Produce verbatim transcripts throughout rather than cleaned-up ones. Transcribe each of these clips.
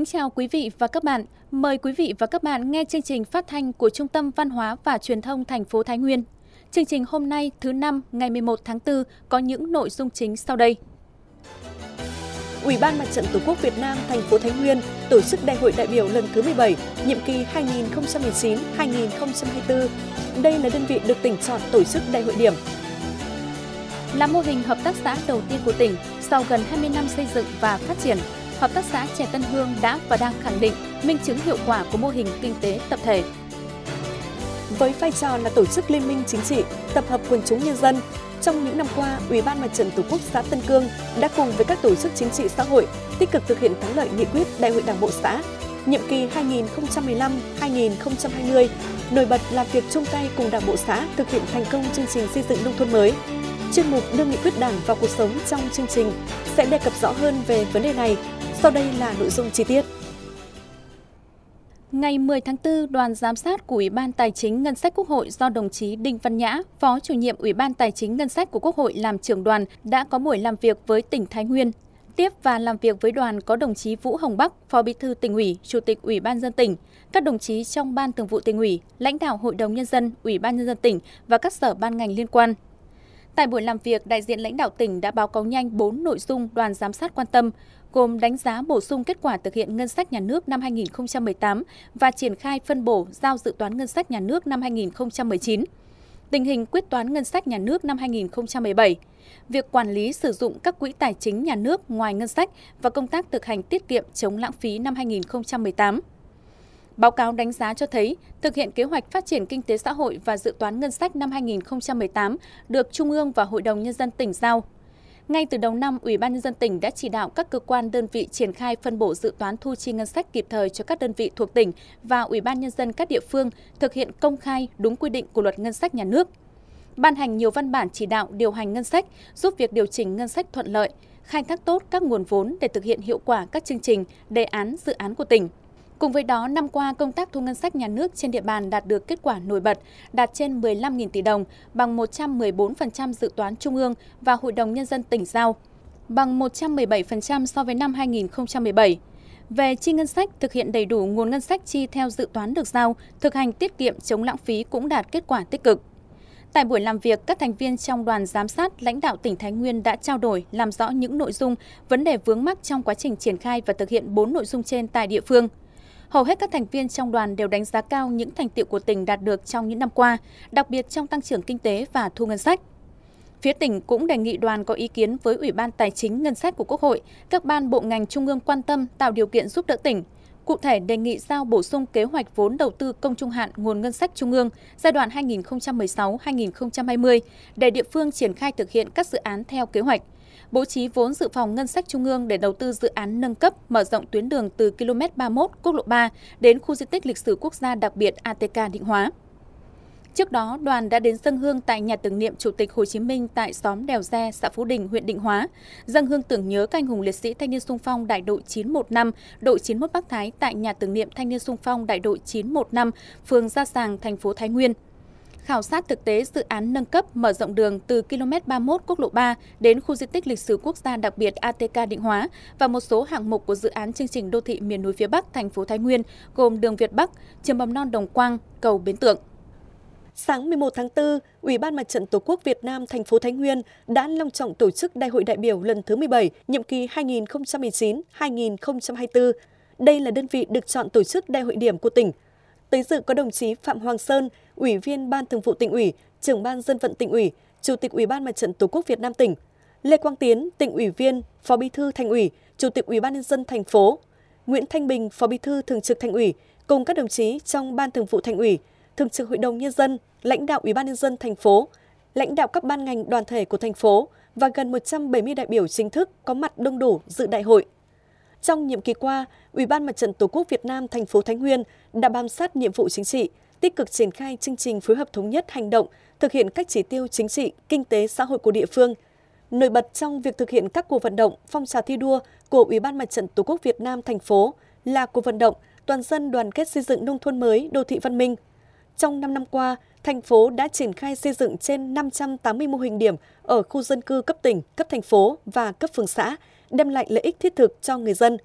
Kính chào quý vị và các bạn. Mời quý vị và các bạn nghe chương trình phát thanh của Trung tâm Văn hóa và Truyền thông thành phố Thái Nguyên. Chương trình hôm nay thứ năm ngày mười một tháng tư có những nội dung chính sau đây. Ủy ban Mặt trận Tổ quốc Việt Nam thành phố Thái Nguyên tổ chức Đại hội đại biểu lần thứ mười bảy, nhiệm kỳ hai nghìn không trăm mười chín đến hai nghìn không trăm hai mươi tư. Đây là đơn vị được tỉnh chọn tổ chức đại hội điểm. Là mô hình hợp tác xã đầu tiên của tỉnh sau gần hai mươi năm xây dựng và phát triển, Hợp tác xã Chè Tân Hương đã và đang khẳng định minh chứng hiệu quả của mô hình kinh tế tập thể. Với vai trò là tổ chức liên minh chính trị, tập hợp quần chúng nhân dân, trong những năm qua, Ủy ban Mặt trận Tổ quốc xã Tân Cương đã cùng với các tổ chức chính trị xã hội tích cực thực hiện thắng lợi nghị quyết Đại hội Đảng bộ xã nhiệm kỳ hai nghìn không trăm mười lăm đến hai nghìn không trăm hai mươi. Nổi bật là việc chung tay cùng Đảng bộ xã thực hiện thành công chương trình xây dựng nông thôn mới. Chuyên mục đưa nghị quyết Đảng vào cuộc sống trong chương trình sẽ đề cập rõ hơn về vấn đề này. Sau đây là nội dung chi tiết. Ngày mười tháng tư, đoàn giám sát của Ủy ban Tài chính Ngân sách Quốc hội do đồng chí Đinh Văn Nhã, Phó chủ nhiệm Ủy ban Tài chính Ngân sách của Quốc hội làm trưởng đoàn đã có buổi làm việc với tỉnh Thái Nguyên. Tiếp và làm việc với đoàn có đồng chí Vũ Hồng Bắc, Phó Bí thư Tỉnh ủy, Chủ tịch Ủy ban nhân dân tỉnh, các đồng chí trong Ban Thường vụ Tỉnh ủy, lãnh đạo Hội đồng Nhân dân, Ủy ban nhân dân tỉnh và các sở ban ngành liên quan. Tại buổi làm việc, đại diện lãnh đạo tỉnh đã báo cáo nhanh bốn nội dung đoàn giám sát quan tâm, gồm đánh giá bổ sung kết quả thực hiện ngân sách nhà nước năm hai nghìn không trăm mười tám và triển khai phân bổ giao dự toán ngân sách nhà nước năm hai nghìn không trăm mười chín, tình hình quyết toán ngân sách nhà nước năm hai nghìn không trăm mười bảy, việc quản lý sử dụng các quỹ tài chính nhà nước ngoài ngân sách và công tác thực hành tiết kiệm chống lãng phí năm hai nghìn không trăm mười tám. Báo cáo đánh giá cho thấy, thực hiện kế hoạch phát triển kinh tế xã hội và dự toán ngân sách năm hai nghìn không trăm mười tám được Trung ương và Hội đồng Nhân dân tỉnh giao. Ngay từ đầu năm, Ủy ban Nhân dân tỉnh đã chỉ đạo các cơ quan đơn vị triển khai phân bổ dự toán thu chi ngân sách kịp thời cho các đơn vị thuộc tỉnh và Ủy ban Nhân dân các địa phương thực hiện công khai đúng quy định của Luật Ngân sách Nhà nước. Ban hành nhiều văn bản chỉ đạo điều hành ngân sách, giúp việc điều chỉnh ngân sách thuận lợi, khai thác tốt các nguồn vốn để thực hiện hiệu quả các chương trình, đề án, dự án của tỉnh. Cùng với đó, năm qua, công tác thu ngân sách nhà nước trên địa bàn đạt được kết quả nổi bật, đạt trên mười lăm nghìn tỷ đồng, bằng một trăm mười bốn phần trăm dự toán Trung ương và Hội đồng Nhân dân tỉnh giao, bằng một trăm mười bảy phần trăm so với năm hai nghìn không trăm mười bảy. Về chi ngân sách, thực hiện đầy đủ nguồn ngân sách chi theo dự toán được giao, thực hành tiết kiệm chống lãng phí cũng đạt kết quả tích cực. Tại buổi làm việc, các thành viên trong đoàn giám sát, lãnh đạo tỉnh Thái Nguyên đã trao đổi, làm rõ những nội dung, vấn đề vướng mắc trong quá trình triển khai và thực hiện bốn nội dung trên tại địa phương. Hầu hết các thành viên trong đoàn đều đánh giá cao những thành tựu của tỉnh đạt được trong những năm qua, đặc biệt trong tăng trưởng kinh tế và thu ngân sách. Phía tỉnh cũng đề nghị đoàn có ý kiến với Ủy ban Tài chính Ngân sách của Quốc hội, các ban bộ ngành trung ương quan tâm tạo điều kiện giúp đỡ tỉnh. Cụ thể, đề nghị giao bổ sung kế hoạch vốn đầu tư công trung hạn nguồn ngân sách trung ương giai đoạn hai nghìn không trăm mười sáu đến hai nghìn không trăm hai mươi để địa phương triển khai thực hiện các dự án theo kế hoạch. Bố trí vốn dự phòng ngân sách trung ương để đầu tư dự án nâng cấp, mở rộng tuyến đường từ ki lô mét ba mươi mốt quốc lộ ba đến khu di tích lịch sử quốc gia đặc biệt a tê ca Định Hóa. Trước đó, đoàn đã đến dâng hương tại nhà tưởng niệm Chủ tịch Hồ Chí Minh tại xóm Đèo Re, xã Phú Đình, huyện Định Hóa, dâng hương tưởng nhớ các anh hùng liệt sĩ thanh niên xung phong đại đội chín một năm, đội chín mốt Bắc Thái tại nhà tưởng niệm thanh niên xung phong đại đội chín một năm, phường Gia Sàng, thành phố Thái Nguyên. Khảo sát thực tế dự án nâng cấp mở rộng đường từ ki lô mét ba mươi mốt quốc lộ ba đến khu di tích lịch sử quốc gia đặc biệt a tê ca Định Hóa và một số hạng mục của dự án chương trình đô thị miền núi phía Bắc thành phố Thái Nguyên gồm đường Việt Bắc, trường mầm non Đồng Quang, cầu Bến Tượng. Sáng mười một tháng tư, Ủy ban Mặt trận Tổ quốc Việt Nam thành phố Thái Nguyên đã long trọng tổ chức Đại hội đại biểu lần thứ mười bảy, nhiệm kỳ hai nghìn không trăm mười chín đến hai nghìn không trăm hai mươi tư. Đây là đơn vị được chọn tổ chức đại hội điểm của tỉnh. Tới dự có đồng chí Phạm Hoàng Sơn, Ủy viên Ban Thường vụ Tỉnh ủy, Trưởng ban Dân vận Tỉnh ủy, Chủ tịch Ủy ban Mặt trận Tổ quốc Việt Nam tỉnh, Lê Quang Tiến, Tỉnh ủy viên, Phó Bí thư Thành ủy, Chủ tịch Ủy ban Nhân dân thành phố, Nguyễn Thanh Bình, Phó Bí thư Thường trực Thành ủy, cùng các đồng chí trong Ban Thường vụ Thành ủy, Thường trực Hội đồng Nhân dân, lãnh đạo Ủy ban Nhân dân thành phố, lãnh đạo các ban ngành đoàn thể của thành phố và gần một trăm bảy mươi đại biểu chính thức có mặt đông đủ dự đại hội. Trong nhiệm kỳ qua, Ủy ban Mặt trận Tổ quốc Việt Nam thành phố Thái Nguyên đã bám sát nhiệm vụ chính trị, tích cực triển khai chương trình phối hợp thống nhất hành động, thực hiện các chỉ tiêu chính trị, kinh tế xã hội của địa phương. Nổi bật trong việc thực hiện các cuộc vận động, phong trào thi đua của Ủy ban Mặt trận Tổ quốc Việt Nam thành phố là cuộc vận động toàn dân đoàn kết xây dựng nông thôn mới, đô thị văn minh. Trong năm năm qua, thành phố đã triển khai xây dựng trên năm trăm tám mươi mô hình điểm ở khu dân cư cấp tỉnh, cấp thành phố và cấp phường xã, đem lại lợi ích thiết thực cho người dân.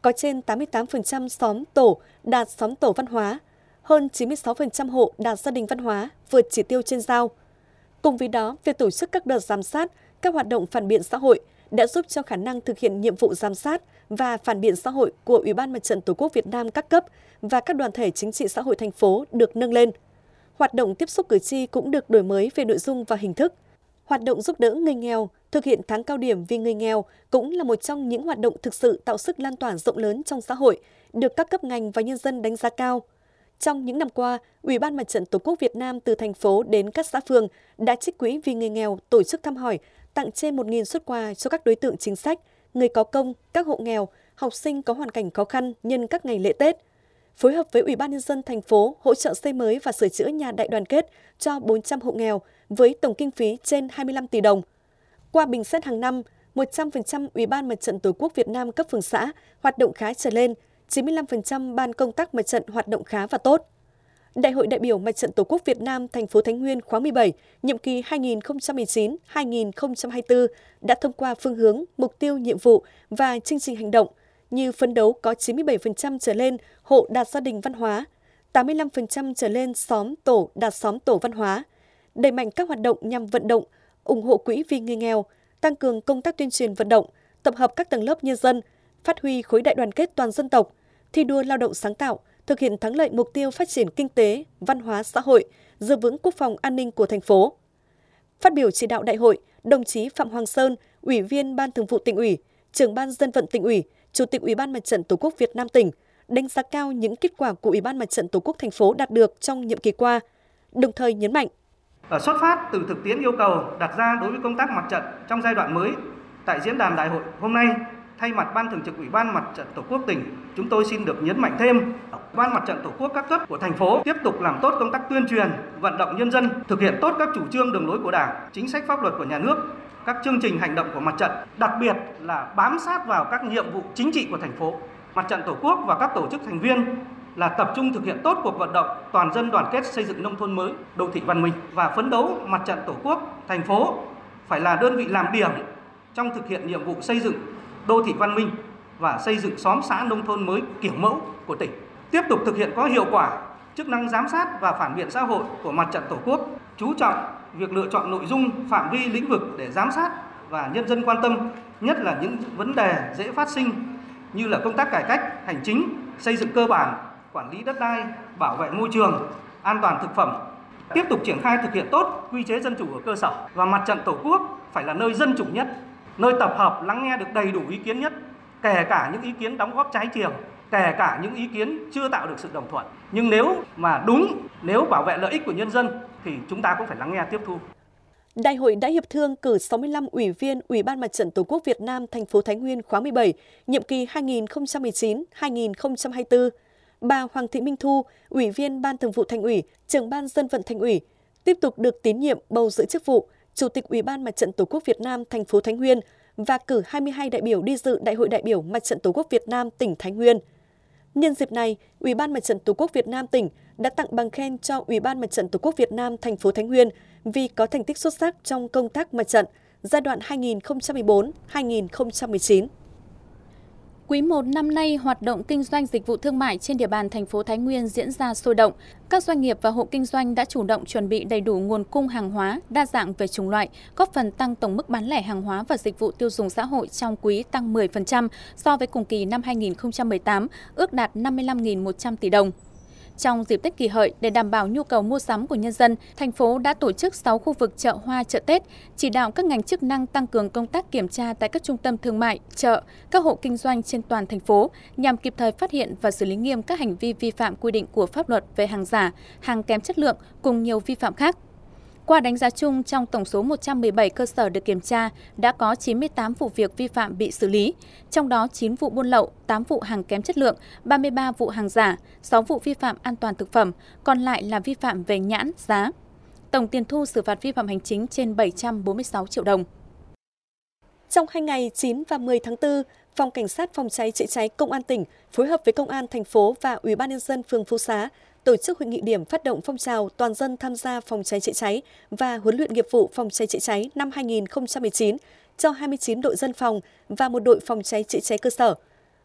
có trên tám mươi tám phần trăm xóm tổ đạt xóm tổ văn hóa, hơn chín mươi sáu phần trăm hộ đạt gia đình văn hóa, vượt chỉ tiêu trên giao. Cùng với đó, việc tổ chức các đợt giám sát, các hoạt động phản biện xã hội đã giúp cho khả năng thực hiện nhiệm vụ giám sát và phản biện xã hội của Ủy ban Mặt trận Tổ quốc Việt Nam các cấp và các đoàn thể chính trị xã hội thành phố được nâng lên. Hoạt động tiếp xúc cử tri cũng được đổi mới về nội dung và hình thức. Hoạt động giúp đỡ người nghèo, thực hiện tháng cao điểm vì người nghèo cũng là một trong những hoạt động thực sự tạo sức lan tỏa rộng lớn trong xã hội, được các cấp ngành và nhân dân đánh giá cao. Trong những năm qua, Ủy ban Mặt trận Tổ quốc Việt Nam từ thành phố đến các xã phường đã trích quỹ vì người nghèo tổ chức thăm hỏi, tặng trên một nghìn suất quà cho các đối tượng chính sách, người có công, các hộ nghèo, học sinh có hoàn cảnh khó khăn nhân các ngày lễ Tết. Phối hợp với Ủy ban Nhân dân thành phố hỗ trợ xây mới và sửa chữa nhà đại đoàn kết cho bốn trăm hộ nghèo với tổng kinh phí trên hai mươi lăm tỷ đồng. Qua bình xét hàng năm, một trăm phần trăm Ủy ban Mặt trận Tổ quốc Việt Nam cấp phường xã hoạt động khá trở lên, chín mươi lăm phần trăm ban công tác mặt trận hoạt động khá và tốt. Đại hội đại biểu Mặt trận Tổ quốc Việt Nam thành phố Thái Nguyên khóa mười bảy, nhiệm kỳ hai nghìn không trăm mười chín đến hai nghìn không trăm hai mươi tư đã thông qua phương hướng, mục tiêu, nhiệm vụ và chương trình hành động như phấn đấu có chín mươi bảy phần trăm trở lên hộ đạt gia đình văn hóa, tám mươi lăm phần trăm trở lên xóm tổ đạt xóm tổ văn hóa, đẩy mạnh các hoạt động nhằm vận động, ủng hộ quỹ vì người nghèo, tăng cường công tác tuyên truyền vận động, tập hợp các tầng lớp nhân dân, phát huy khối đại đoàn kết toàn dân tộc, thi đua lao động sáng tạo, thực hiện thắng lợi mục tiêu phát triển kinh tế, văn hóa xã hội, giữ vững quốc phòng an ninh của thành phố. Phát biểu chỉ đạo đại hội, đồng chí Phạm Hoàng Sơn, Ủy viên Ban Thường vụ Tỉnh ủy, Trưởng ban Dân vận Tỉnh ủy, Chủ tịch Ủy ban Mặt trận Tổ quốc Việt Nam tỉnh đánh giá cao những kết quả của Ủy ban Mặt trận Tổ quốc thành phố đạt được trong nhiệm kỳ qua, đồng thời nhấn mạnh. Ở xuất phát từ thực tiễn yêu cầu đặt ra đối với công tác mặt trận trong giai đoạn mới, tại diễn đàn đại hội hôm nay, thay mặt Ban Thường trực Ủy ban Mặt trận Tổ quốc tỉnh, chúng tôi xin được nhấn mạnh thêm, Ban Mặt trận Tổ quốc các cấp của thành phố tiếp tục làm tốt công tác tuyên truyền, vận động nhân dân thực hiện tốt các chủ trương đường lối của Đảng, chính sách pháp luật của nhà nước, các chương trình hành động của mặt trận, đặc biệt là bám sát vào các nhiệm vụ chính trị của thành phố. Mặt trận Tổ quốc và các tổ chức thành viên là tập trung thực hiện tốt cuộc vận động toàn dân đoàn kết xây dựng nông thôn mới, đô thị văn minh và phấn đấu Mặt trận Tổ quốc thành phố phải là đơn vị làm điểm trong thực hiện nhiệm vụ xây dựng đô thị văn minh và xây dựng xóm xã nông thôn mới kiểu mẫu của tỉnh. Tiếp tục thực hiện có hiệu quả chức năng giám sát và phản biện xã hội của Mặt trận Tổ quốc, chú trọng việc lựa chọn nội dung, phạm vi, lĩnh vực để giám sát và nhân dân quan tâm, nhất là những vấn đề dễ phát sinh như là công tác cải cách hành chính, xây dựng cơ bản, quản lý đất đai, bảo vệ môi trường, an toàn thực phẩm. Tiếp tục triển khai thực hiện tốt quy chế dân chủ ở cơ sở và Mặt trận Tổ quốc phải là nơi dân chủ nhất, nơi tập hợp lắng nghe được đầy đủ ý kiến nhất, kể cả những ý kiến đóng góp trái chiều, kể cả những ý kiến chưa tạo được sự đồng thuận. Nhưng nếu mà đúng, nếu bảo vệ lợi ích của nhân dân thì chúng ta cũng phải lắng nghe tiếp thu. Đại hội đã hiệp thương cử sáu mươi lăm ủy viên Ủy ban Mặt trận Tổ quốc Việt Nam thành phố Thái Nguyên khóa mười bảy, nhiệm kỳ hai nghìn không trăm mười chín đến hai nghìn không trăm hai mươi tư. Bà Hoàng Thị Minh Thu, Ủy viên Ban Thường vụ Thành ủy, Trưởng ban Dân vận Thành ủy, tiếp tục được tín nhiệm bầu giữ chức vụ Chủ tịch Ủy ban Mặt trận Tổ quốc Việt Nam thành phố Thái Nguyên và cử hai mươi hai đại biểu đi dự Đại hội đại biểu Mặt trận Tổ quốc Việt Nam tỉnh Thái Nguyên. Nhân dịp này, Ủy ban Mặt trận Tổ quốc Việt Nam tỉnh đã tặng bằng khen cho Ủy ban Mặt trận Tổ quốc Việt Nam thành phố Thái Nguyên vì có thành tích xuất sắc trong công tác mặt trận giai đoạn hai nghìn không trăm mười bốn đến hai nghìn không trăm mười chín. Quý một năm nay, hoạt động kinh doanh dịch vụ thương mại trên địa bàn thành phố Thái Nguyên diễn ra sôi động. Các doanh nghiệp và hộ kinh doanh đã chủ động chuẩn bị đầy đủ nguồn cung hàng hóa, đa dạng về chủng loại, góp phần tăng tổng mức bán lẻ hàng hóa và dịch vụ tiêu dùng xã hội trong quý tăng mười phần trăm so với cùng kỳ năm hai nghìn không trăm mười tám, ước đạt năm mươi lăm nghìn một trăm tỷ đồng. Trong dịp Tết Kỷ Hợi, để đảm bảo nhu cầu mua sắm của nhân dân, thành phố đã tổ chức sáu khu vực chợ hoa chợ Tết, chỉ đạo các ngành chức năng tăng cường công tác kiểm tra tại các trung tâm thương mại, chợ, các hộ kinh doanh trên toàn thành phố nhằm kịp thời phát hiện và xử lý nghiêm các hành vi vi phạm quy định của pháp luật về hàng giả, hàng kém chất lượng cùng nhiều vi phạm khác. Qua đánh giá chung, trong tổng số một trăm mười bảy cơ sở được kiểm tra, đã có chín mươi tám vụ việc vi phạm bị xử lý, trong đó chín vụ buôn lậu, tám vụ hàng kém chất lượng, ba mươi ba vụ hàng giả, sáu vụ vi phạm an toàn thực phẩm, còn lại là vi phạm về nhãn, giá. Tổng tiền thu xử phạt vi phạm hành chính trên bảy trăm bốn mươi sáu triệu đồng. Trong hai ngày chín và mười tháng tư, Phòng Cảnh sát Phòng cháy chữa cháy Công an tỉnh phối hợp với Công an thành phố và Ủy ban Nhân dân phường Phú Xá tổ chức hội nghị điểm phát động phong trào toàn dân tham gia phòng cháy chữa cháy và huấn luyện nghiệp vụ phòng cháy chữa cháy năm hai nghìn không trăm mười chín cho hai mươi chín đội dân phòng và một đội phòng cháy chữa cháy cơ sở.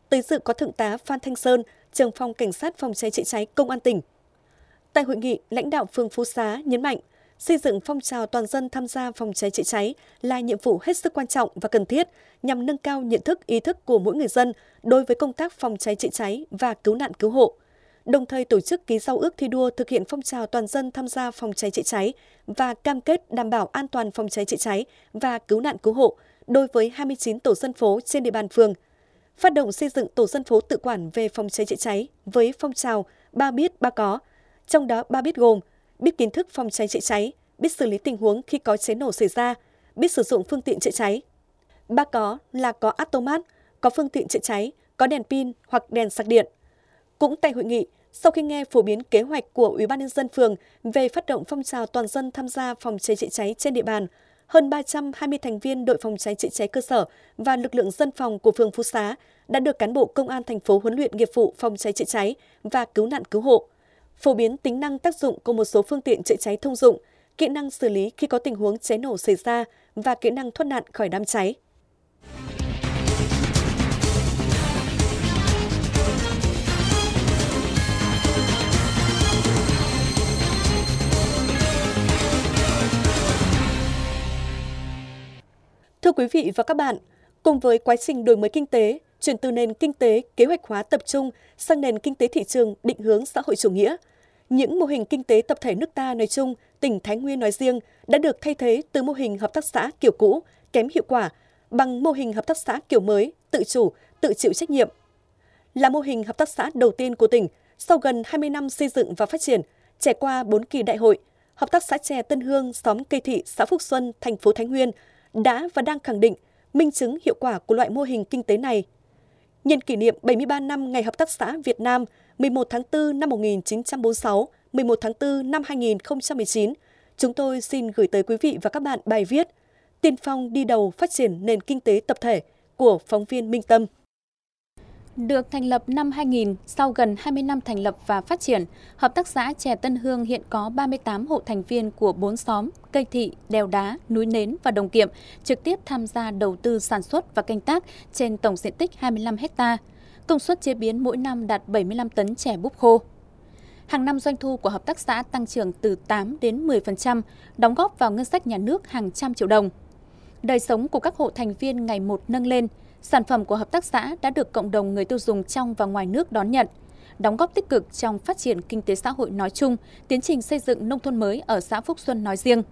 Tới dự có Thượng tá Phan Thanh Sơn, Trưởng phòng Cảnh sát Phòng cháy chữa cháy Công an tỉnh. Tại hội nghị, lãnh đạo phường Phú Xá nhấn mạnh, xây dựng phong trào toàn dân tham gia phòng cháy chữa cháy là nhiệm vụ hết sức quan trọng và cần thiết nhằm nâng cao nhận thức, ý thức của mỗi người dân đối với công tác phòng cháy chữa cháy và cứu nạn cứu hộ. Đồng thời tổ chức ký giao ước thi đua thực hiện phong trào toàn dân tham gia phòng cháy chữa cháy và cam kết đảm bảo an toàn phòng cháy chữa cháy và cứu nạn cứu hộ đối với hai mươi chín tổ dân phố trên địa bàn phường. Phát động xây dựng tổ dân phố tự quản về phòng cháy chữa cháy với phong trào ba biết ba có, trong đó ba biết gồm biết kiến thức phòng cháy chữa cháy, biết xử lý tình huống khi có cháy nổ xảy ra, biết sử dụng phương tiện chữa cháy. Ba có là có automat, có phương tiện chữa cháy, có đèn pin hoặc đèn sạc điện. Cũng tại hội nghị, sau khi nghe phổ biến kế hoạch của Ủy ban nhân dân phường về phát động phong trào toàn dân tham gia phòng cháy chữa cháy trên địa bàn, hơn ba trăm hai mươi thành viên đội phòng cháy chữa cháy cơ sở và lực lượng dân phòng của phường Phú Xá đã được cán bộ công an thành phố huấn luyện nghiệp vụ phòng cháy chữa cháy và cứu nạn cứu hộ, phổ biến tính năng tác dụng của một số phương tiện chữa cháy thông dụng, kỹ năng xử lý khi có tình huống cháy nổ xảy ra và kỹ năng thoát nạn khỏi đám cháy. Thưa quý vị và các bạn, cùng với quá trình đổi mới kinh tế, chuyển từ nền kinh tế kế hoạch hóa tập trung sang nền kinh tế thị trường định hướng xã hội chủ nghĩa, những mô hình kinh tế tập thể nước ta nói chung, tỉnh Thái Nguyên nói riêng đã được thay thế từ mô hình hợp tác xã kiểu cũ, kém hiệu quả, bằng mô hình hợp tác xã kiểu mới, tự chủ, tự chịu trách nhiệm. Là mô hình hợp tác xã đầu tiên của tỉnh, sau gần hai mươi năm xây dựng và phát triển, trải qua bốn kỳ đại hội, Hợp tác xã chè Tân Hương, xóm Cây Thị, xã Phúc Xuân, thành phố Thái Nguyên đã và đang khẳng định, minh chứng hiệu quả của loại mô hình kinh tế này. Nhân kỷ niệm bảy mươi ba năm Ngày Hợp tác xã Việt Nam, mười một tháng tư năm một nghìn chín trăm bốn mươi sáu, mười một tháng tư năm hai nghìn không trăm mười chín, chúng tôi xin gửi tới quý vị và các bạn bài viết Tiên phong đi đầu phát triển nền kinh tế tập thể của phóng viên Minh Tâm. Được thành lập năm hai nghìn, sau gần hai mươi năm thành lập và phát triển, Hợp tác xã chè Tân Hương hiện có ba mươi tám hộ thành viên của bốn xóm Cây Thị, Đèo Đá, Núi Nến và Đồng Kiệm trực tiếp tham gia đầu tư sản xuất và canh tác trên tổng diện tích hai mươi lăm héc ta. Công suất chế biến mỗi năm đạt bảy mươi lăm tấn chè búp khô. Hàng năm doanh thu của hợp tác xã tăng trưởng từ tám đến mười phần trăm, đóng góp vào ngân sách nhà nước hàng trăm triệu đồng. Đời sống của các hộ thành viên ngày một nâng lên, sản phẩm của hợp tác xã đã được cộng đồng người tiêu dùng trong và ngoài nước đón nhận, đóng góp tích cực trong phát triển kinh tế xã hội nói chung, tiến trình xây dựng nông thôn mới ở xã Phúc Xuân nói riêng.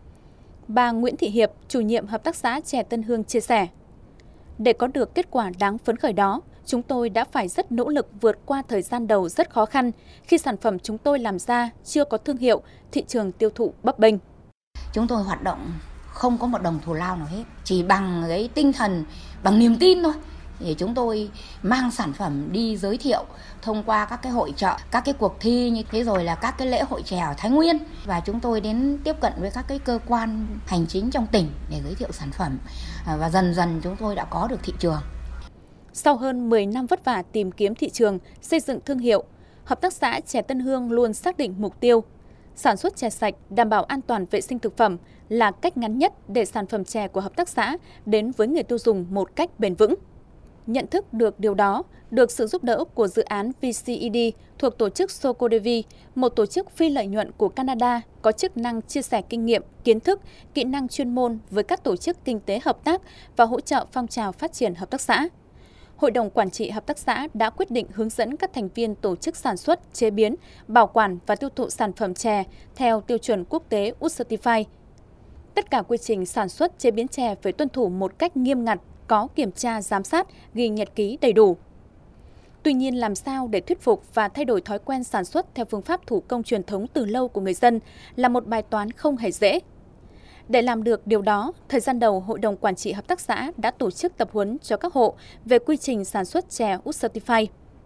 Bà Nguyễn Thị Hiệp, chủ nhiệm Hợp tác xã chè Tân Hương chia sẻ, để có được kết quả đáng phấn khởi đó, chúng tôi đã phải rất nỗ lực vượt qua thời gian đầu rất khó khăn khi sản phẩm chúng tôi làm ra chưa có thương hiệu, thị trường tiêu thụ bấp bênh. Chúng tôi hoạt động không có một đồng thù lao nào hết, chỉ bằng cái tinh thần, bằng niềm tin thôi. Thì chúng tôi mang sản phẩm đi giới thiệu thông qua các cái hội chợ, các cái cuộc thi như thế rồi là các cái lễ hội chè ở Thái Nguyên. Và chúng tôi đến tiếp cận với các cái cơ quan hành chính trong tỉnh để giới thiệu sản phẩm. Và dần dần chúng tôi đã có được thị trường. Sau hơn mười năm vất vả tìm kiếm thị trường, xây dựng thương hiệu, Hợp tác xã chè Tân Hương luôn xác định mục tiêu sản xuất chè sạch, đảm bảo an toàn vệ sinh thực phẩm là cách ngắn nhất để sản phẩm chè của hợp tác xã đến với người tiêu dùng một cách bền vững. Nhận thức được điều đó, được sự giúp đỡ của dự án vê xê e đê thuộc tổ chức Socodevi, một tổ chức phi lợi nhuận của Canada có chức năng chia sẻ kinh nghiệm, kiến thức, kỹ năng chuyên môn với các tổ chức kinh tế hợp tác và hỗ trợ phong trào phát triển hợp tác xã. Hội đồng Quản trị Hợp tác xã đã quyết định hướng dẫn các thành viên tổ chức sản xuất, chế biến, bảo quản và tiêu thụ sản phẩm chè theo tiêu chuẩn quốc tế u Certify. Tất cả quy trình sản xuất, chế biến chè phải tuân thủ một cách nghiêm ngặt, có kiểm tra, giám sát, ghi nhật ký đầy đủ. Tuy nhiên, làm sao để thuyết phục và thay đổi thói quen sản xuất theo phương pháp thủ công truyền thống từ lâu của người dân là một bài toán không hề dễ. Để làm được điều đó, thời gian đầu, Hội đồng Quản trị Hợp tác xã đã tổ chức tập huấn cho các hộ về quy trình sản xuất chè u Certify.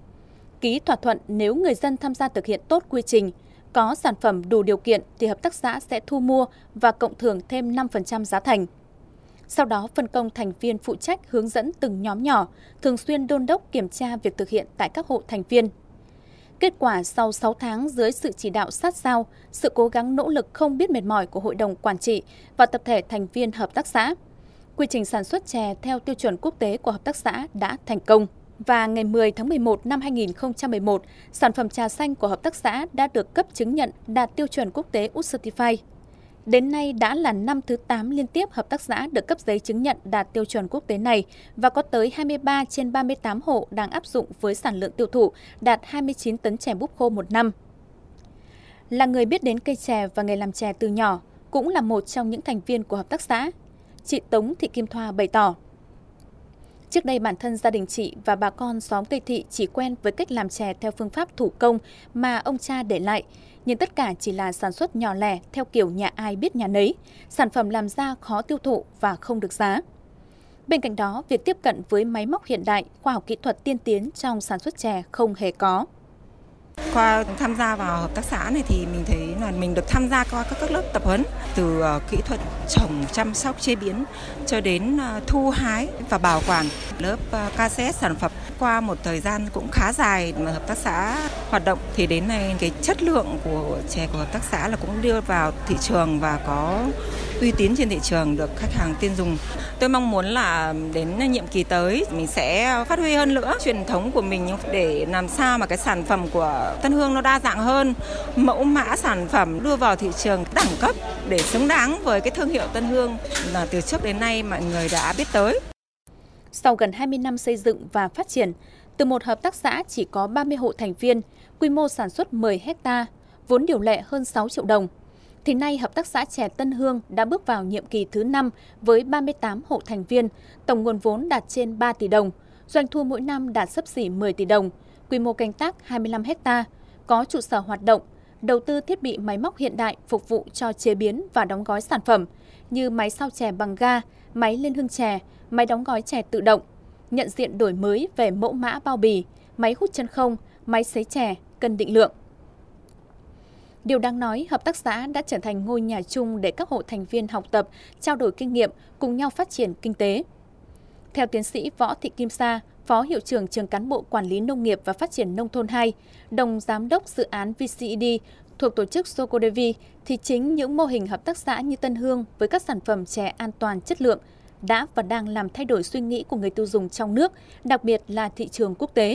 Ký thỏa thuận nếu người dân tham gia thực hiện tốt quy trình, có sản phẩm đủ điều kiện thì hợp tác xã sẽ thu mua và cộng thưởng thêm năm phần trăm giá thành. Sau đó, phân công thành viên phụ trách hướng dẫn từng nhóm nhỏ, thường xuyên đôn đốc kiểm tra việc thực hiện tại các hộ thành viên. Kết quả sau sáu tháng dưới sự chỉ đạo sát sao, sự cố gắng nỗ lực không biết mệt mỏi của Hội đồng Quản trị và tập thể thành viên hợp tác xã, quy trình sản xuất chè theo tiêu chuẩn quốc tế của hợp tác xã đã thành công. Và ngày mười tháng mười một năm hai nghìn không trăm mười một, sản phẩm trà xanh của hợp tác xã đã được cấp chứng nhận đạt tiêu chuẩn quốc tế u Certified. Đến nay đã là năm thứ tám liên tiếp hợp tác xã được cấp giấy chứng nhận đạt tiêu chuẩn quốc tế này và có tới hai mươi ba trên ba mươi tám hộ đang áp dụng với sản lượng tiêu thụ đạt hai mươi chín tấn chè búp khô một năm. Là người biết đến cây chè và nghề làm chè từ nhỏ, cũng là một trong những thành viên của hợp tác xã, chị Tống Thị Kim Thoa bày tỏ. Trước đây bản thân gia đình chị và bà con xóm Cây Thị chỉ quen với cách làm chè theo phương pháp thủ công mà ông cha để lại, nhưng tất cả chỉ là sản xuất nhỏ lẻ theo kiểu nhà ai biết nhà nấy, sản phẩm làm ra khó tiêu thụ và không được giá. Bên cạnh đó, việc tiếp cận với máy móc hiện đại, khoa học kỹ thuật tiên tiến trong sản xuất chè không hề có. Qua tham gia vào hợp tác xã này thì mình thấy là mình được tham gia qua các, các lớp tập huấn từ uh, kỹ thuật trồng, chăm sóc, chế biến cho đến uh, thu hái và bảo quản. Lớp uh, ca xê ét sản phẩm qua một thời gian cũng khá dài mà hợp tác xã hoạt động thì đến nay cái chất lượng của chè của hợp tác xã là cũng đưa vào thị trường và có uy tín trên thị trường, được khách hàng tin dùng. Tôi mong muốn là đến nhiệm kỳ tới mình sẽ phát huy hơn nữa truyền thống của mình để làm sao mà cái sản phẩm của Tân Hương nó đa dạng hơn, mẫu mã sản phẩm đưa vào thị trường đẳng cấp để xứng đáng với cái thương hiệu Tân Hương là từ trước đến nay mọi người đã biết tới. Sau gần hai mươi năm xây dựng và phát triển, từ một hợp tác xã chỉ có ba mươi hộ thành viên, quy mô sản xuất mười héc ta, vốn điều lệ hơn sáu triệu đồng, thì nay hợp tác xã chè Tân Hương đã bước vào nhiệm kỳ thứ năm với ba mươi tám hộ thành viên, tổng nguồn vốn đạt trên ba tỷ đồng, doanh thu mỗi năm đạt xấp xỉ mười tỷ đồng, quy mô canh tác hai mươi lăm héc ta, có trụ sở hoạt động, đầu tư thiết bị máy móc hiện đại phục vụ cho chế biến và đóng gói sản phẩm như máy sao chè bằng ga, máy lên hương chè, máy đóng gói chè tự động, nhận diện đổi mới về mẫu mã bao bì, máy hút chân không, máy sấy chè, cân định lượng. Điều đáng nói, hợp tác xã đã trở thành ngôi nhà chung để các hộ thành viên học tập, trao đổi kinh nghiệm, cùng nhau phát triển kinh tế. Theo tiến sĩ Võ Thị Kim Sa, Phó Hiệu trưởng Trường Cán bộ Quản lý Nông nghiệp và Phát triển Nông thôn hai, đồng giám đốc dự án vê xê e đê thuộc tổ chức Socodevi, thì chính những mô hình hợp tác xã như Tân Hương với các sản phẩm chè an toàn chất lượng đã và đang làm thay đổi suy nghĩ của người tiêu dùng trong nước, đặc biệt là thị trường quốc tế.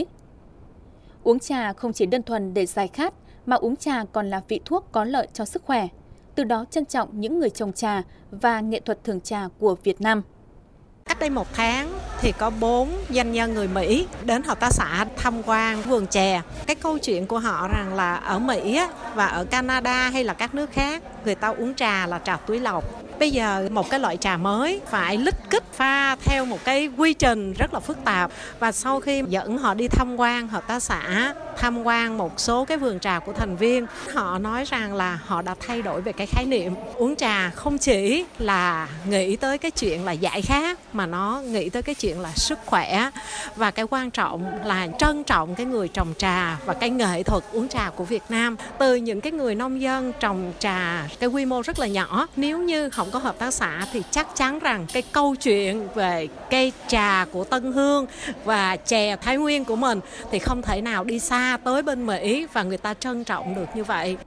Uống trà không chỉ đơn thuần để giải khát, mà uống trà còn là vị thuốc có lợi cho sức khỏe, từ đó trân trọng những người trồng trà và nghệ thuật thưởng trà của Việt Nam. Cách đây một tháng thì có bốn doanh nhân người Mỹ đến hợp tác xã tham quan vườn chè. Cái câu chuyện của họ rằng là ở Mỹ và ở Canada hay là các nước khác, người ta uống trà là trà túi lọc. Bây giờ một cái loại trà mới phải lít kích pha theo một cái quy trình rất là phức tạp. Và sau khi dẫn họ đi tham quan hợp tác xã, tham quan một số cái vườn trà của thành viên, họ nói rằng là họ đã thay đổi về cái khái niệm. Uống trà không chỉ là nghĩ tới cái chuyện là giải khát, mà nó nghĩ tới cái chuyện là sức khỏe. Và cái quan trọng là trân trọng cái người trồng trà và cái nghệ thuật uống trà của Việt Nam. Từ những cái người nông dân trồng trà, cái quy mô rất là nhỏ, nếu như không có hợp tác xã thì chắc chắn rằng cái câu chuyện về cây trà của Tân Hương và chè Thái Nguyên của mình thì không thể nào đi xa tới bên Mỹ và người ta trân trọng được như vậy.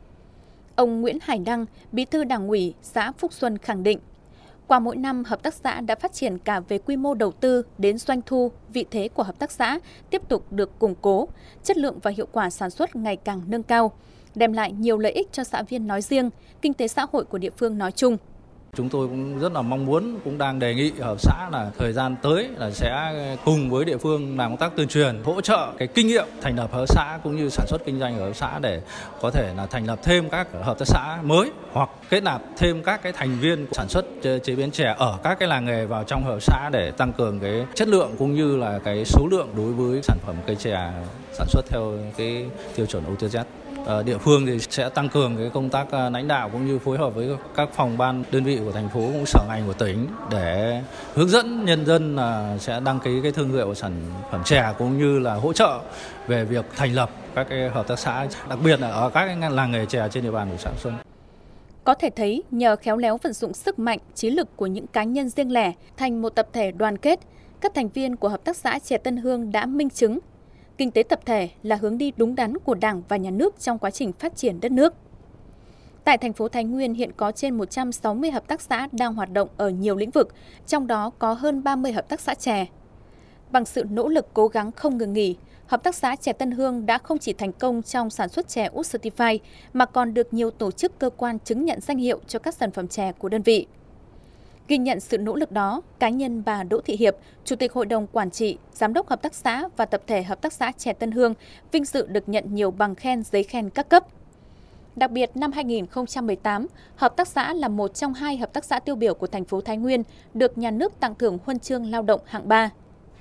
Ông Nguyễn Hải Đăng, Bí thư Đảng ủy xã Phúc Xuân khẳng định, qua mỗi năm, hợp tác xã đã phát triển cả về quy mô đầu tư đến doanh thu, vị thế của hợp tác xã tiếp tục được củng cố, chất lượng và hiệu quả sản xuất ngày càng nâng cao, đem lại nhiều lợi ích cho xã viên nói riêng, kinh tế xã hội của địa phương nói chung. Chúng tôi cũng rất là mong muốn, cũng đang đề nghị hợp xã là thời gian tới là sẽ cùng với địa phương làm công tác tuyên truyền, hỗ trợ cái kinh nghiệm thành lập hợp xã cũng như sản xuất kinh doanh ở hợp xã để có thể là thành lập thêm các hợp tác xã mới hoặc kết nạp thêm các cái thành viên sản xuất chế biến chè ở các cái làng nghề vào trong hợp xã để tăng cường cái chất lượng cũng như là cái số lượng đối với sản phẩm cây chè sản xuất theo cái tiêu chuẩn o tê dét. Ở địa phương thì sẽ tăng cường cái công tác lãnh đạo cũng như phối hợp với các phòng ban đơn vị của thành phố cũng sở ngành của tỉnh để hướng dẫn nhân dân là sẽ đăng ký cái thương hiệu sản phẩm chè cũng như là hỗ trợ về việc thành lập các cái hợp tác xã, đặc biệt là ở các cái làng nghề chè trên địa bàn của xã Xuân. Có thể thấy nhờ khéo léo vận dụng sức mạnh, trí lực của những cá nhân riêng lẻ thành một tập thể đoàn kết, các thành viên của hợp tác xã chè Tân Hương đã minh chứng kinh tế tập thể là hướng đi đúng đắn của Đảng và Nhà nước trong quá trình phát triển đất nước. Tại thành phố Thái Nguyên hiện có trên một trăm sáu mươi hợp tác xã đang hoạt động ở nhiều lĩnh vực, trong đó có hơn ba mươi hợp tác xã chè. Bằng sự nỗ lực cố gắng không ngừng nghỉ, Hợp tác xã chè Tân Hương đã không chỉ thành công trong sản xuất chè út Certified mà còn được nhiều tổ chức cơ quan chứng nhận danh hiệu cho các sản phẩm chè của đơn vị. Ghi nhận sự nỗ lực đó, cá nhân bà Đỗ Thị Hiệp, Chủ tịch Hội đồng Quản trị, Giám đốc Hợp tác xã và tập thể Hợp tác xã chè Tân Hương vinh dự được nhận nhiều bằng khen, giấy khen các cấp. Đặc biệt, năm hai nghìn không trăm mười tám, Hợp tác xã là một trong hai hợp tác xã tiêu biểu của thành phố Thái Nguyên được nhà nước tặng thưởng huân chương lao động hạng ba.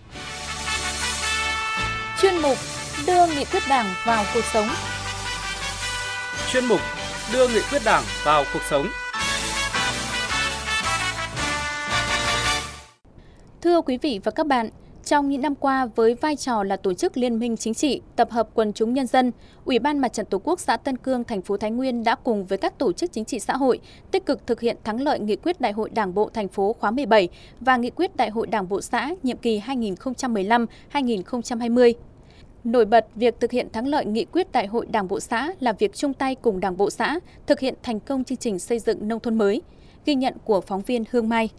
Chuyên mục đưa nghị quyết Đảng vào cuộc sống. Chuyên mục đưa nghị quyết Đảng vào cuộc sống. Thưa quý vị và các bạn, trong những năm qua, với vai trò là tổ chức liên minh chính trị, tập hợp quần chúng nhân dân, Ủy ban Mặt trận Tổ quốc xã Tân Cương, thành phố Thái Nguyên đã cùng với các tổ chức chính trị xã hội tích cực thực hiện thắng lợi nghị quyết Đại hội Đảng bộ thành phố khóa mười bảy và nghị quyết Đại hội Đảng bộ xã nhiệm kỳ hai nghìn không trăm mười lăm đến hai nghìn không trăm hai mươi. Nổi bật việc thực hiện thắng lợi nghị quyết Đại hội Đảng bộ xã là việc chung tay cùng Đảng bộ xã thực hiện thành công chương trình xây dựng nông thôn mới. Ghi nhận của phóng viên Hương Mai.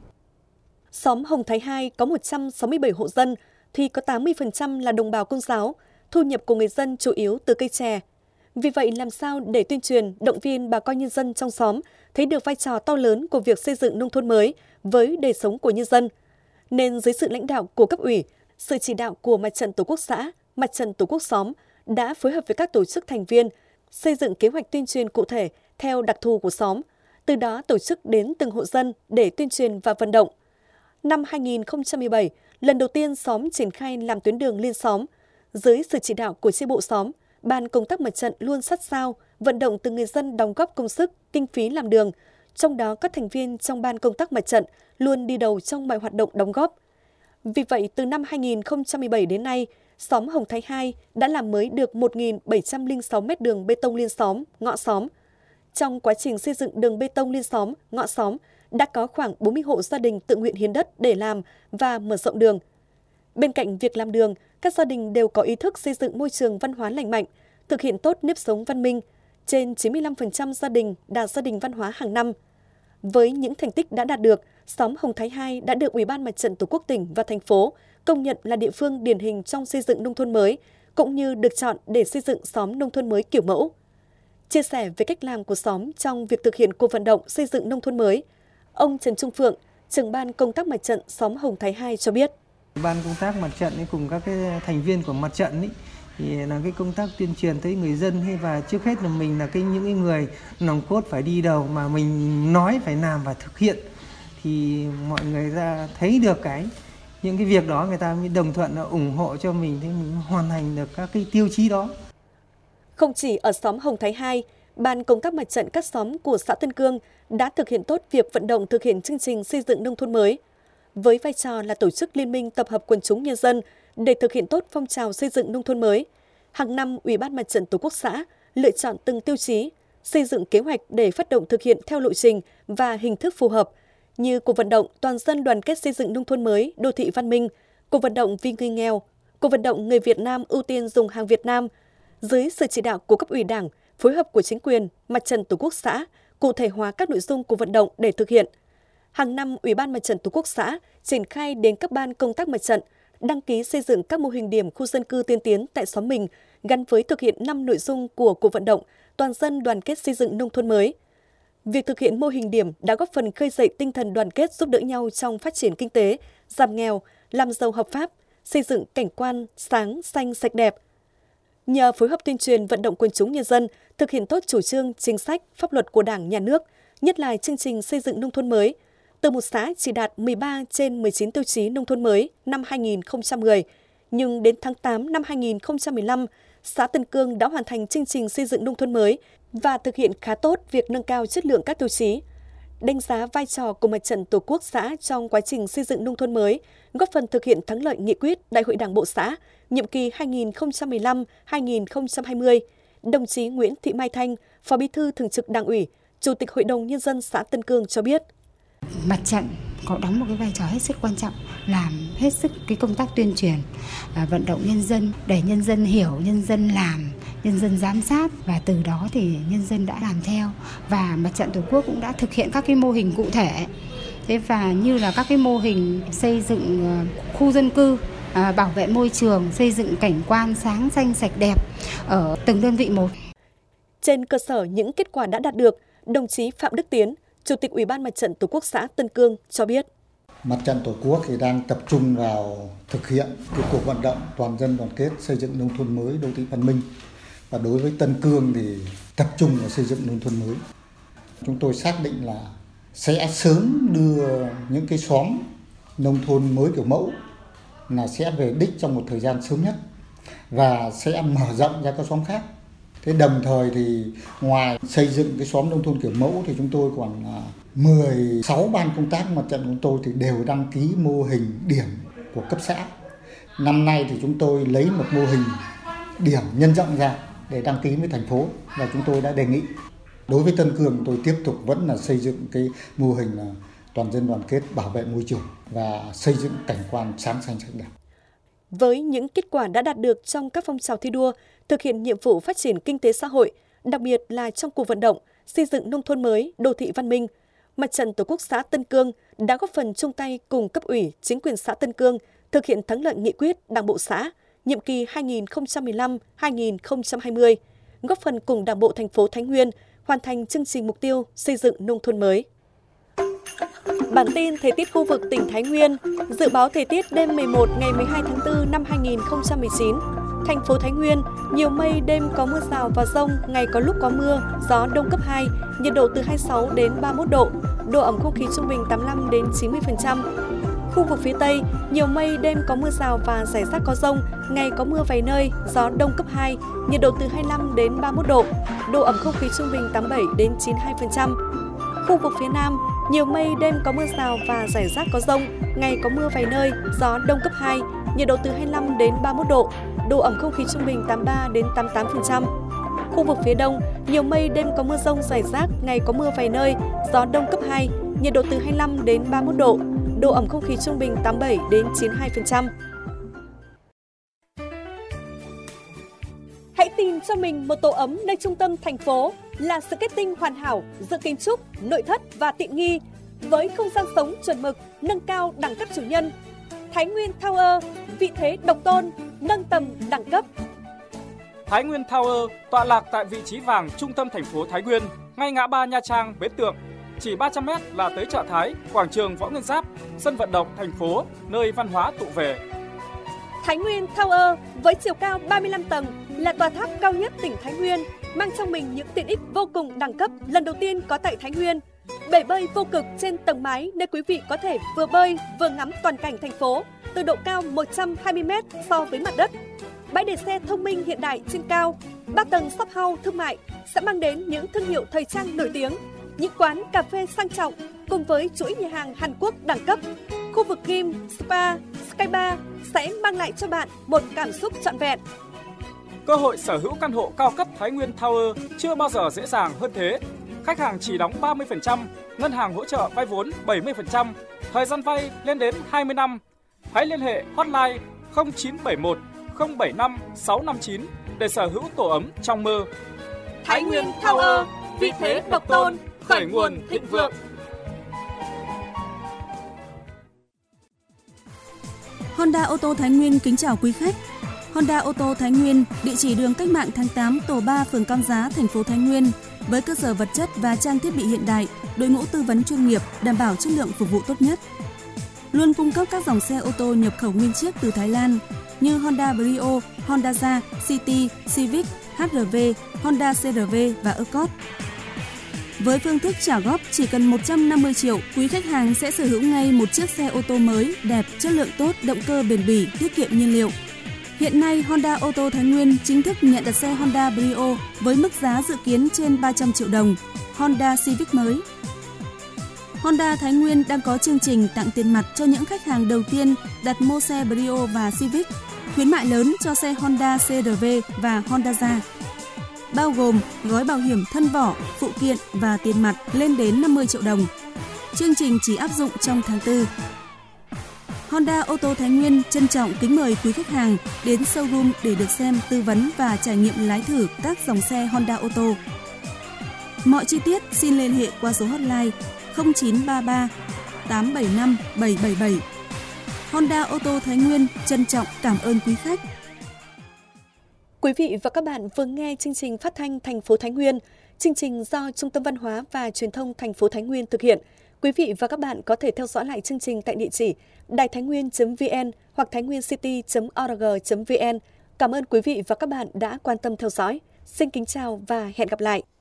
Xóm Hồng Thái hai có một trăm sáu mươi bảy hộ dân, thì có tám mươi phần trăm là đồng bào Công giáo, thu nhập của người dân chủ yếu từ cây chè. Vì vậy, làm sao để tuyên truyền, động viên bà con nhân dân trong xóm thấy được vai trò to lớn của việc xây dựng nông thôn mới với đời sống của nhân dân? Nên dưới sự lãnh đạo của cấp ủy, sự chỉ đạo của Mặt trận Tổ quốc xã, Mặt trận Tổ quốc xóm đã phối hợp với các tổ chức thành viên xây dựng kế hoạch tuyên truyền cụ thể theo đặc thù của xóm, từ đó tổ chức đến từng hộ dân để tuyên truyền và vận động. Năm hai nghìn không trăm mười bảy, lần đầu tiên xóm triển khai làm tuyến đường liên xóm. Dưới sự chỉ đạo của chi bộ xóm, Ban công tác mặt trận luôn sát sao, vận động từ người dân đóng góp công sức, kinh phí làm đường. Trong đó, các thành viên trong Ban công tác mặt trận luôn đi đầu trong mọi hoạt động đóng góp. Vì vậy, từ năm hai nghìn không trăm mười bảy đến nay, xóm Hồng Thái hai đã làm mới được một nghìn bảy trăm lẻ sáu mét đường bê tông liên xóm, ngõ xóm. Trong quá trình xây dựng đường bê tông liên xóm, ngõ xóm, đã có khoảng bốn mươi hộ gia đình tự nguyện hiến đất để làm và mở rộng đường. Bên cạnh việc làm đường, các gia đình đều có ý thức xây dựng môi trường văn hóa lành mạnh, thực hiện tốt nếp sống văn minh. Trên chín mươi lăm phần trăm gia đình đạt gia đình văn hóa hàng năm. Với những thành tích đã đạt được, xóm Hồng Thái hai đã được Ủy ban Mặt trận Tổ quốc tỉnh và thành phố công nhận là địa phương điển hình trong xây dựng nông thôn mới, cũng như được chọn để xây dựng xóm nông thôn mới kiểu mẫu. Chia sẻ về cách làm của xóm trong việc thực hiện cuộc vận động xây dựng nông thôn mới, ông Trần Trung Phượng, trưởng ban công tác mặt trận xóm Hồng Thái hai cho biết. Ban công tác mặt trận ấy cùng các cái thành viên của mặt trận ấy, thì là cái công tác tuyên truyền tới người dân hay và trước hết là mình là cái những cái người nòng cốt phải đi đầu, mà mình nói phải làm và thực hiện thì mọi người ra thấy được cái những cái việc đó, người ta mới đồng thuận là ủng hộ cho mình thì mình hoàn thành được các cái tiêu chí đó. Không chỉ ở xóm Hồng Thái hai, Ban công tác mặt trận các xóm của xã Tân Cương đã thực hiện tốt việc vận động thực hiện chương trình xây dựng nông thôn mới. Với vai trò là tổ chức liên minh tập hợp quần chúng nhân dân để thực hiện tốt phong trào xây dựng nông thôn mới, hàng năm Ủy ban Mặt trận Tổ quốc xã lựa chọn từng tiêu chí, xây dựng kế hoạch để phát động thực hiện theo lộ trình và hình thức phù hợp, như cuộc vận động toàn dân đoàn kết xây dựng nông thôn mới, đô thị văn minh, cuộc vận động vì người nghèo, cuộc vận động người Việt Nam ưu tiên dùng hàng Việt Nam. Dưới sự chỉ đạo của cấp ủy Đảng, phối hợp của chính quyền, Mặt trận Tổ quốc xã, cụ thể hóa các nội dung của vận động để thực hiện. Hàng năm, Ủy ban Mặt trận Tổ quốc xã triển khai đến các ban công tác mặt trận, đăng ký xây dựng các mô hình điểm khu dân cư tiên tiến tại xóm mình, gắn với thực hiện năm nội dung của cuộc vận động toàn dân đoàn kết xây dựng nông thôn mới. Việc thực hiện mô hình điểm đã góp phần khơi dậy tinh thần đoàn kết giúp đỡ nhau trong phát triển kinh tế, giảm nghèo, làm giàu hợp pháp, xây dựng cảnh quan sáng, xanh, sạch đẹp. Nhờ phối hợp tuyên truyền vận động quần chúng nhân dân thực hiện tốt chủ trương, chính sách, pháp luật của Đảng, Nhà nước, nhất là chương trình xây dựng nông thôn mới, từ một xã chỉ đạt mười ba trên mười chín tiêu chí nông thôn mới năm hai nghìn không trăm mười, nhưng đến tháng tám năm hai nghìn không trăm mười lăm, xã Tân Cương đã hoàn thành chương trình xây dựng nông thôn mới và thực hiện khá tốt việc nâng cao chất lượng các tiêu chí. Đánh giá vai trò của Mặt trận Tổ quốc xã trong quá trình xây dựng nông thôn mới, góp phần thực hiện thắng lợi nghị quyết Đại hội Đảng bộ xã nhiệm kỳ hai nghìn không trăm mười lăm đến hai nghìn không trăm hai mươi, đồng chí Nguyễn Thị Mai Thanh, Phó Bí thư Thường trực Đảng ủy, Chủ tịch Hội đồng Nhân dân xã Tân Cương cho biết. Mặt trận có đóng một cái vai trò hết sức quan trọng, làm hết sức cái công tác tuyên truyền, à, vận động nhân dân để nhân dân hiểu, nhân dân làm, nhân dân giám sát, và từ đó thì nhân dân đã làm theo, và Mặt trận Tổ quốc cũng đã thực hiện các cái mô hình cụ thể. Thế và như là các cái mô hình xây dựng khu dân cư à, bảo vệ môi trường, xây dựng cảnh quan sáng xanh sạch đẹp ở từng đơn vị một. Trên cơ sở những kết quả đã đạt được, đồng chí Phạm Đức Tiến, Chủ tịch Ủy ban Mặt trận Tổ quốc xã Tân Cương cho biết. Mặt trận Tổ quốc thì đang tập trung vào thực hiện cái cuộc vận động toàn dân đoàn kết xây dựng nông thôn mới, đô thị văn minh. Và đối với Tân Cương thì tập trung vào xây dựng nông thôn mới. Chúng tôi xác định là sẽ sớm đưa những cái xóm nông thôn mới kiểu mẫu là sẽ về đích trong một thời gian sớm nhất và sẽ mở rộng ra các xóm khác. Thế đồng thời thì ngoài xây dựng cái xóm nông thôn kiểu mẫu thì chúng tôi còn mười sáu ban công tác mặt trận của chúng tôi thì đều đăng ký mô hình điểm của cấp xã. Năm nay thì chúng tôi lấy một mô hình điểm nhân rộng ra để đăng ký với thành phố và chúng tôi đã đề nghị. Đối với Tân Cương tôi tiếp tục vẫn là xây dựng cái mô hình là toàn dân đoàn kết bảo vệ môi trường và xây dựng cảnh quan sáng xanh sạch đẹp. Với những kết quả đã đạt được trong các phong trào thi đua, thực hiện nhiệm vụ phát triển kinh tế xã hội, đặc biệt là trong cuộc vận động xây dựng nông thôn mới, đô thị văn minh, Mặt trận Tổ quốc xã Tân Cương đã góp phần chung tay cùng cấp ủy, chính quyền xã Tân Cương thực hiện thắng lợi nghị quyết Đảng bộ xã nhiệm kỳ hai nghìn không trăm mười lăm đến hai nghìn không trăm hai mươi, góp phần cùng Đảng bộ thành phố Thái Nguyên hoàn thành chương trình mục tiêu xây dựng nông thôn mới. Bản tin thời tiết khu vực tỉnh Thái Nguyên, dự báo thời tiết đêm mười một ngày mười hai tháng tư năm hai nghìn không trăm mười chín. Thành phố Thái Nguyên, nhiều mây, đêm có mưa rào và dông, ngày có lúc có mưa, gió đông cấp hai, nhiệt độ từ hai mươi sáu đến ba mươi mốt độ, độ ẩm không khí trung bình tám mươi lăm đến chín mươi phần trăm. Khu vực phía Tây, nhiều mây, đêm có mưa rào và rải rác có dông, ngày có mưa vài nơi, gió đông cấp hai, nhiệt độ từ hai mươi lăm đến ba mươi mốt độ, độ ẩm không khí trung bình tám mươi bảy đến chín mươi hai phần trăm. Khu vực phía Nam, nhiều mây, đêm có mưa rào và rải rác có dông, ngày có mưa vài nơi, gió đông cấp hai, nhiệt độ từ hai mươi lăm đến ba mươi mốt độ, độ ẩm không khí trung bình tám mươi ba đến tám mươi tám phần trăm. Khu vực phía Đông, nhiều mây, đêm có mưa dông rải rác, ngày có mưa vài nơi, gió đông cấp hai, nhiệt độ từ hai mươi lăm đến ba mươi mốt độ, độ ẩm không khí trung bình tám mươi bảy đến chín mươi hai phần trăm. Hãy tìm cho mình một tổ ấm nơi trung tâm thành phố là sự kết tinh hoàn hảo giữa kiến trúc, nội thất và tiện nghi với không gian sống chuẩn mực, nâng cao đẳng cấp chủ nhân. Thái Nguyên Tower, vị thế độc tôn, nâng tầm đẳng cấp. Thái Nguyên Tower tọa lạc tại vị trí vàng trung tâm thành phố Thái Nguyên, ngay ngã ba Nha Trang, Bến Tượng. Chỉ ba trăm mét là tới chợ Thái, quảng trường Võ Nguyên Giáp, sân vận động thành phố, nơi văn hóa tụ về. Thái Nguyên Tower với chiều cao ba mươi lăm tầng là tòa tháp cao nhất tỉnh Thái Nguyên, mang trong mình những tiện ích vô cùng đẳng cấp lần đầu tiên có tại Thái Nguyên. Bể bơi vô cực trên tầng mái nơi quý vị có thể vừa bơi vừa ngắm toàn cảnh thành phố từ độ cao một trăm hai mươi mét so với mặt đất. Bãi để xe thông minh hiện đại trên cao, ba tầng shop house thương mại sẽ mang đến những thương hiệu thời trang nổi tiếng, những quán cà phê sang trọng cùng với chuỗi nhà hàng Hàn Quốc đẳng cấp. Khu vực gym, spa, sky bar sẽ mang lại cho bạn một cảm xúc trọn vẹn. Cơ hội sở hữu căn hộ cao cấp Thái Nguyên Tower chưa bao giờ dễ dàng hơn thế. Khách hàng chỉ đóng ba mươi phần trăm, ngân hàng hỗ trợ vay vốn bảy mươi phần trăm, thời gian vay lên đến hai mươi năm. Hãy liên hệ hotline không chín bảy một không bảy năm sáu năm chín để sở hữu tổ ấm trong mơ. Thái Nguyên Tower, vị thế độc tôn, khởi nguồn thịnh vượng. Honda ô tô Thái Nguyên kính chào quý khách. Honda ô tô Thái Nguyên, địa chỉ đường Cách mạng tháng tám, tổ ba, phường Cam Giá, thành phố Thái Nguyên, với cơ sở vật chất và trang thiết bị hiện đại, đội ngũ tư vấn chuyên nghiệp, đảm bảo chất lượng phục vụ tốt nhất. Luôn cung cấp các dòng xe ô tô nhập khẩu nguyên chiếc từ Thái Lan như Honda Brio, Honda Jazz, City, Civic, hát rờ vê, Honda xê rờ vê và Accord. Với phương thức trả góp chỉ cần một trăm năm mươi triệu, quý khách hàng sẽ sở hữu ngay một chiếc xe ô tô mới, đẹp, chất lượng tốt, động cơ bền bỉ, tiết kiệm nhiên liệu. Hiện nay, Honda ô tô Thái Nguyên chính thức nhận đặt xe Honda Brio với mức giá dự kiến trên ba trăm triệu đồng, Honda Civic mới. Honda Thái Nguyên đang có chương trình tặng tiền mặt cho những khách hàng đầu tiên đặt mua xe Brio và Civic, khuyến mại lớn cho xe Honda xê rờ vê và Honda Jazz, bao gồm gói bảo hiểm thân vỏ, phụ kiện và tiền mặt lên đến năm mươi triệu đồng. Chương trình chỉ áp dụng trong tháng tư. Honda ô tô Thái Nguyên trân trọng kính mời quý khách hàng đến showroom để được xem, tư vấn và trải nghiệm lái thử các dòng xe Honda ô tô. Mọi chi tiết xin liên hệ qua số hotline không chín ba ba tám bảy năm bảy bảy bảy Honda ô tô Thái Nguyên trân trọng cảm ơn quý khách. Quý vị và các bạn vừa nghe chương trình phát thanh thành phố Thái Nguyên. Chương trình do Trung tâm Văn hóa và Truyền thông thành phố Thái Nguyên thực hiện. Quý vị và các bạn có thể theo dõi lại chương trình tại địa chỉ đài thái nguyên chấm vn hoặc thái nguyên city chấm org chấm vn. Cảm ơn quý vị và các bạn đã quan tâm theo dõi. Xin kính chào và hẹn gặp lại.